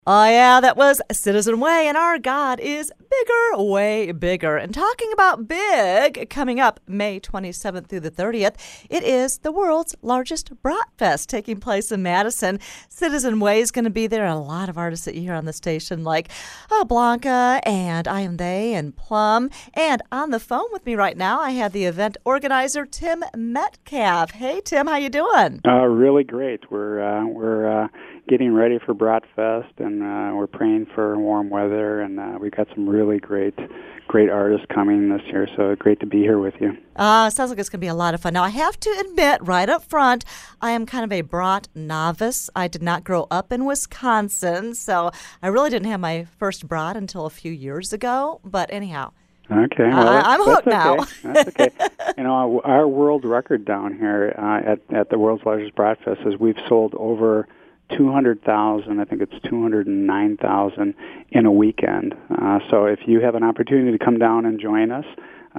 Oh, yeah, that was Citizen Way, and our God is bigger, way bigger. And talking about big, coming up May 27th through the 30th, it is the world's largest Bratfest taking place in Madison. Citizen Way is going to be there. A lot of artists that you hear on the station, like Blanca and I Am They and Plum. And on the phone with me right now, I have the event organizer, Tim Metcalf. Hey, Tim, how you doing? Really great. We're getting ready for Bratfest, and we're praying for warm weather, and we've got some really great artists coming this year, so great to be here with you. Sounds like it's going to be a lot of fun. Now, I have to admit right up front, I am kind of a Brat novice. I did not grow up in Wisconsin, so I really didn't have my first Brat until a few years ago, but anyhow. Okay, well, I'm hooked now. That's okay. You know, our world record down here at the world's largest Bratfest is we've sold over 200,000, I think it's 209,000 in a weekend. So if you have an opportunity to come down and join us,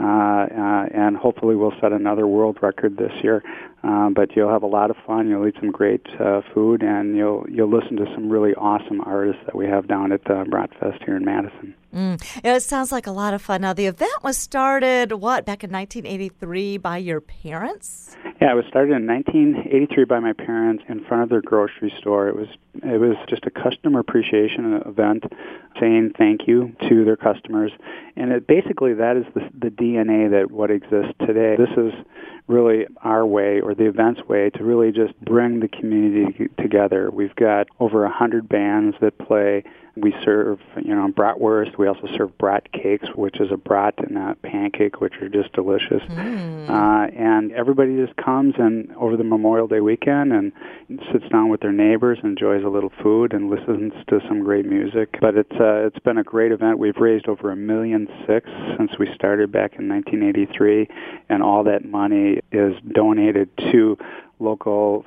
and hopefully we'll set another world record this year. But you'll have a lot of fun. You'll eat some great food, and you'll listen to some really awesome artists that we have down at Bratfest here in Madison. It sounds like a lot of fun. Now, the event was started, back in 1983 by your parents? Yeah, it was started in 1983 by my parents in front of their grocery store. It was just a customer appreciation event saying thank you to their customers. And basically that is the DNA that what exists today. This is really our way, or the event's way, to really just bring the community together. We've got over 100 bands that play. We serve, bratwurst. We also serve brat cakes, which is a brat and a pancake, which are just delicious. And everybody just comes and over the Memorial Day weekend and sits down with their neighbors, enjoys a little food, and listens to some great music. But it's been a great event. We've raised over $1.6 million since we started back in 1983, and all that money is donated to local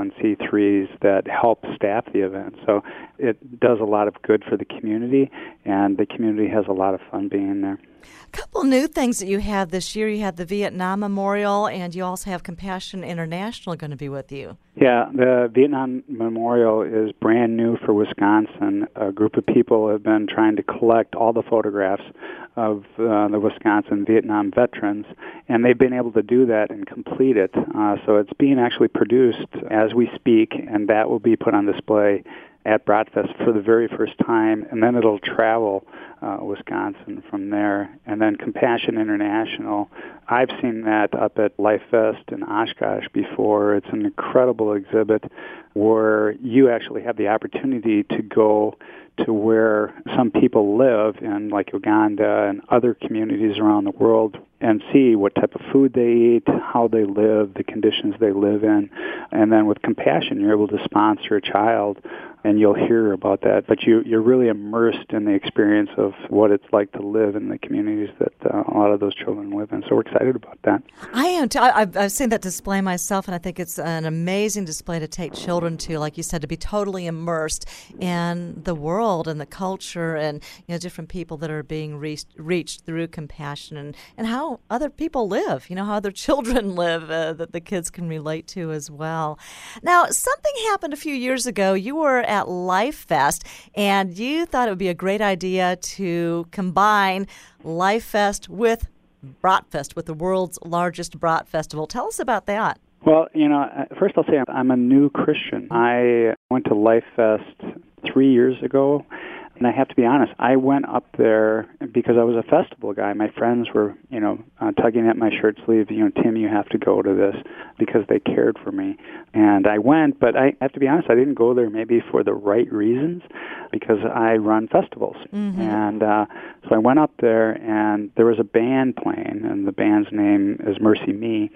501c3s that help staff the event. So it does a lot of good for the community, and the community has a lot of fun being there. A couple new things that you have this year. You have the Vietnam Memorial, and you also have Compassion International going to be with you. Yeah, the Vietnam Memorial is brand new for Wisconsin. A group of people have been trying to collect all the photographs of the Wisconsin Vietnam veterans, and they've been able to do that and complete it. So it's being actually produced as we speak, and that will be put on display at Bratfest for the very first time, and then it'll travel Wisconsin from there. And then Compassion International, I've seen that up at LifeFest in Oshkosh before. It's an incredible exhibit where you actually have the opportunity to go to where some people live in, like Uganda and other communities around the world, and see what type of food they eat, how they live, the conditions they live in. And then with Compassion, you're able to sponsor a child, and you'll hear about that. But you're really immersed in the experience of what it's like to live in the communities that a lot of those children live in. So we're excited about that. I am too. I've seen that display myself, and I think it's an amazing display to take children to, like you said, to be totally immersed in the world and the culture and different people that are being reached through Compassion and how other people live, how other children live that the kids can relate to as well. Now, something happened a few years ago. You were at LifeFest, and you thought it would be a great idea to combine LifeFest with Bratfest, with the world's largest Brat Festival. Tell us about that. Well, first I'll say I'm a new Christian. I went to LifeFest 3 years ago, and I have to be honest, I went up there because I was a festival guy. My friends were, tugging at my shirt sleeve, Tim, you have to go to this, because they cared for me. And I went, but I have to be honest, I didn't go there maybe for the right reasons, because I run festivals. Mm-hmm. And so I went up there, and there was a band playing, and the band's name is Mercy Me.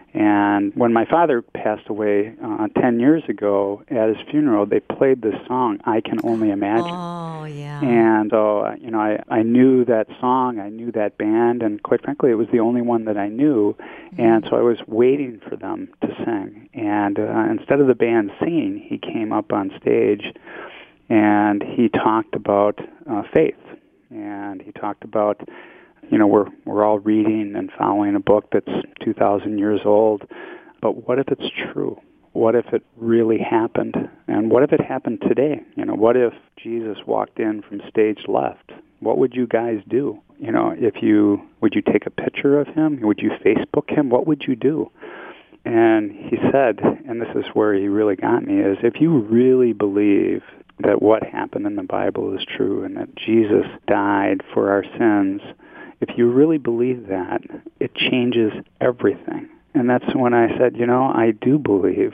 And when my father passed away 10 years ago, at his funeral, they played this song, I Can Only Imagine. Oh, yeah. And so, I knew that song, I knew that band, and quite frankly, it was the only one that I knew. Mm-hmm. And so I was waiting for them to sing. And instead of the band singing, he came up on stage, and he talked about faith. And he talked about, we're all reading and following a book that's 2,000 years old, but what if it's true? what if it really happened? And what if it happened today? What if Jesus walked in from stage left? What would you guys do? Would you take a picture of him? Would you Facebook him? What would you do? And he said, and this is where he really got me, is if you really believe that what happened in the Bible is true and that Jesus died for our sins, if you really believe that, it changes everything. And that's when I said, I do believe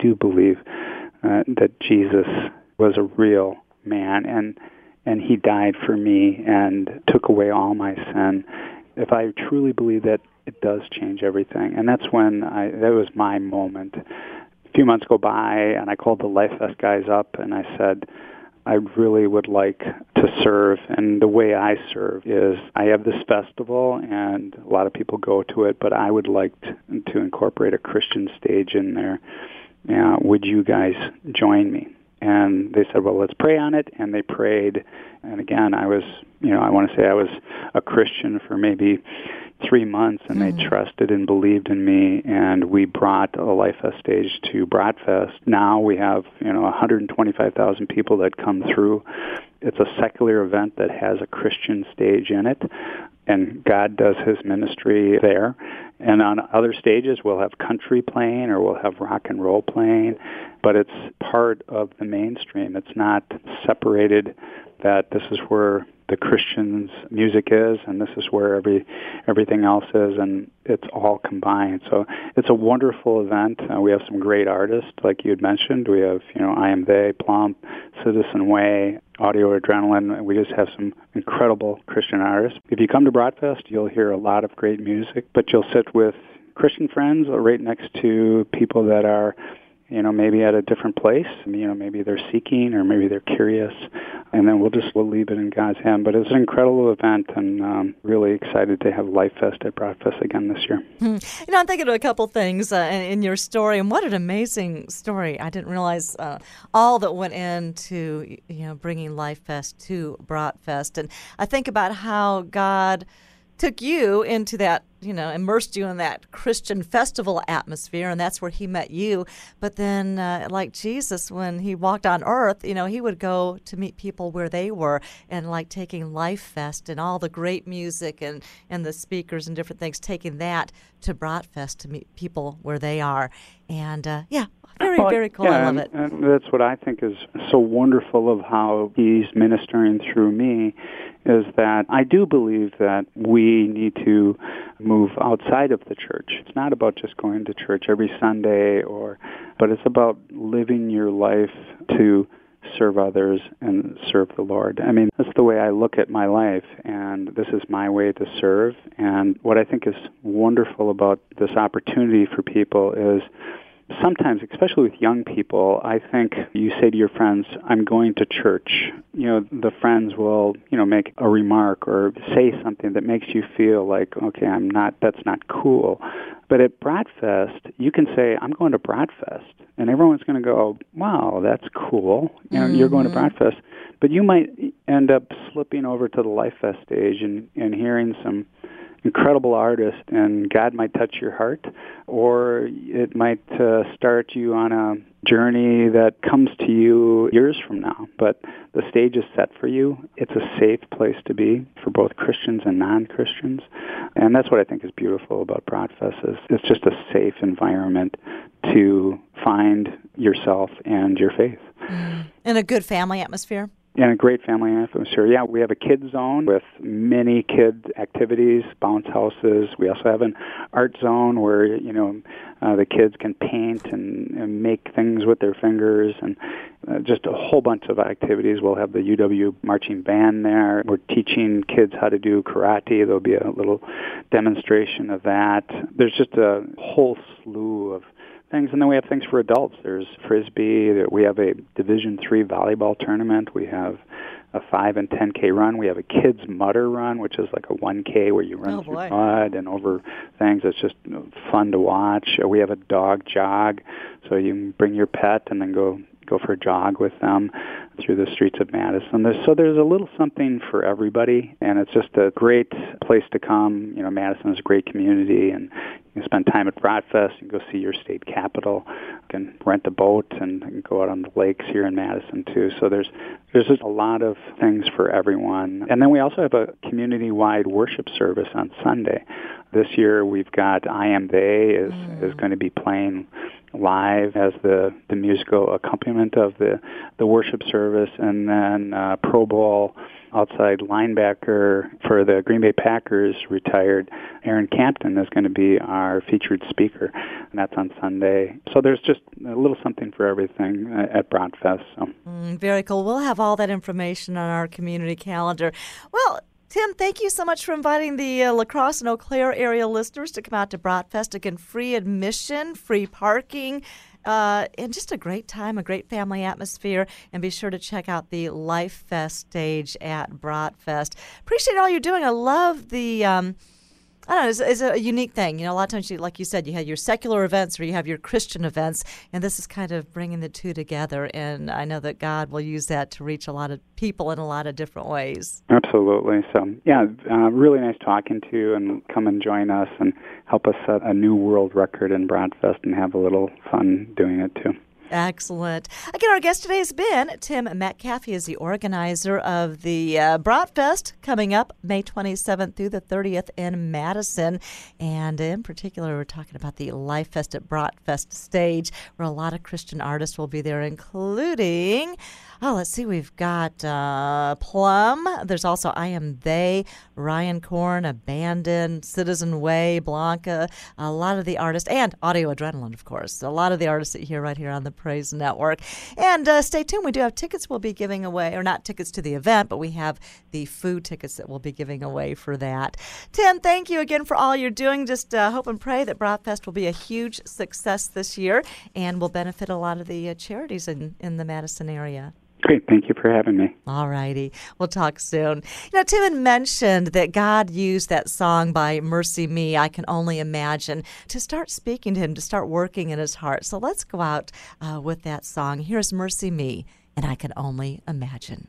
that Jesus was a real man, and he died for me and took away all my sin. If I truly believe that, it does change everything. And that's when that was my moment. A few months go by, and I called the Life Fest guys up, and I said, I really would like to serve, and the way I serve is I have this festival, and a lot of people go to it, but I would like to incorporate a Christian stage in there. Would you guys join me? And they said, well, let's pray on it, and they prayed. And again, I was a Christian for maybe 3 months, and they trusted and believed in me, and we brought a Life Fest stage to Bratfest. Now we have 125,000 people that come through. It's a secular event that has a Christian stage in it, and God does his ministry there. And on other stages, we'll have country playing or we'll have rock and roll playing, but it's part of the mainstream. It's not separated that this is where the Christian's music is, and this is where everything else is, and it's all combined. So it's a wonderful event. We have some great artists, like you had mentioned. We have, I Am They, Plump, Citizen Way, Audio Adrenaline. We just have some incredible Christian artists. If you come to Bratfest, you'll hear a lot of great music, but you'll sit with Christian friends right next to people that are maybe at a different place. Maybe they're seeking or maybe they're curious. And then we'll leave it in God's hand. But it's an incredible event, and really excited to have Life Fest at Bratfest again this year. I'm thinking of a couple things in your story, and what an amazing story. I didn't realize all that went into bringing Life Fest to Bratfest. And I think about how God took you into that, immersed you in that Christian festival atmosphere, and that's where he met you. But then, like Jesus, when he walked on earth, he would go to meet people where they were, and like taking Life Fest and all the great music and the speakers and different things, taking that to Bratfest to meet people where they are. And, very cool. Yeah, I love it. And that's what I think is so wonderful of how he's ministering through me, is that I do believe that we need to move outside of the church. It's not about just going to church every Sunday, but it's about living your life to serve others and serve the Lord. I mean, that's the way I look at my life, and this is my way to serve. And what I think is wonderful about this opportunity for people is sometimes, especially with young people, I think you say to your friends, I'm going to church. The friends will, make a remark or say something that makes you feel like, okay, that's not cool. But at Bratfest, you can say, I'm going to Bratfest. And everyone's going to go, wow, that's cool. You're going to Bratfest. But you might end up slipping over to the Life Fest stage and hearing some incredible artist, and God might touch your heart, or it might start you on a journey that comes to you years from now. But the stage is set for you. It's a safe place to be for both Christians and non-Christians. And that's what I think is beautiful about Bratfest, is it's just a safe environment to find yourself and your faith. And a good family atmosphere. And a great family atmosphere. Yeah, we have a kids zone with many kid activities, bounce houses. We also have an art zone where, the kids can paint and make things with their fingers, and just a whole bunch of activities. We'll have the UW marching band there. We're teaching kids how to do karate. There'll be a little demonstration of that. There's just a whole slew of things, and then we have things for adults. There's Frisbee. We have a Division III volleyball tournament. We have a 5 and 10K run. We have a kids mutter run, which is like a 1K where you run through mud and over things. It's just fun to watch. We have a dog jog, so you can bring your pet and then go for a jog with them through the streets of Madison. There's a little something for everybody, and it's just a great place to come. Madison is a great community, and You spend time at Bratfest, you can go see your state capitol, you can rent a boat and go out on the lakes here in Madison too. So there's just a lot of things for everyone. And then we also have a community-wide worship service on Sunday. This year we've got I Am They is going to be playing live as the musical accompaniment of the worship service, and then Pro Bowl outside linebacker for the Green Bay Packers, retired Aaron Campton, is going to be our featured speaker, and that's on Sunday. So there's just a little something for everything at Bratfest. So. Very cool. We'll have all that information on our community calendar. Well, Tim, thank you so much for inviting the La Crosse and Eau Claire area listeners to come out to Bratfest. Again, free admission, free parking, and just a great time, a great family atmosphere. And be sure to check out the Life Fest stage at Bratfest. Appreciate all you're doing. I love the... I don't know, it's a unique thing. You know, a lot of times, like you said, you have your secular events or you have your Christian events, and this is kind of bringing the two together. And I know that God will use that to reach a lot of people in a lot of different ways. Absolutely. So, yeah, really nice talking to you, and come and join us and help us set a new world record in Bratfest and have a little fun doing it, too. Excellent. Again, our guest today has been Tim Metcalf. He is the organizer of the Bratfest coming up May 27th through the 30th in Madison. And in particular, we're talking about the Life Fest at Bratfest stage, where a lot of Christian artists will be there, including... let's see. We've got Plum. There's also I Am They, Ryan Korn, Abandon, Citizen Way, Blanca, a lot of the artists, and Audio Adrenaline, of course. A lot of the artists that you hear right here on the Praise Network. And stay tuned. We do have tickets we'll be giving away, or not tickets to the event, but we have the food tickets that we'll be giving away for that. Tim, thank you again for all you're doing. Just hope and pray that Bratfest will be a huge success this year and will benefit a lot of the charities in the Madison area. Great. Thank you for having me. All righty. We'll talk soon. You know, Tim had mentioned that God used that song by Mercy Me, I Can Only Imagine, to start speaking to him, to start working in his heart. So let's go out with that song. Here's Mercy Me, and I Can Only Imagine.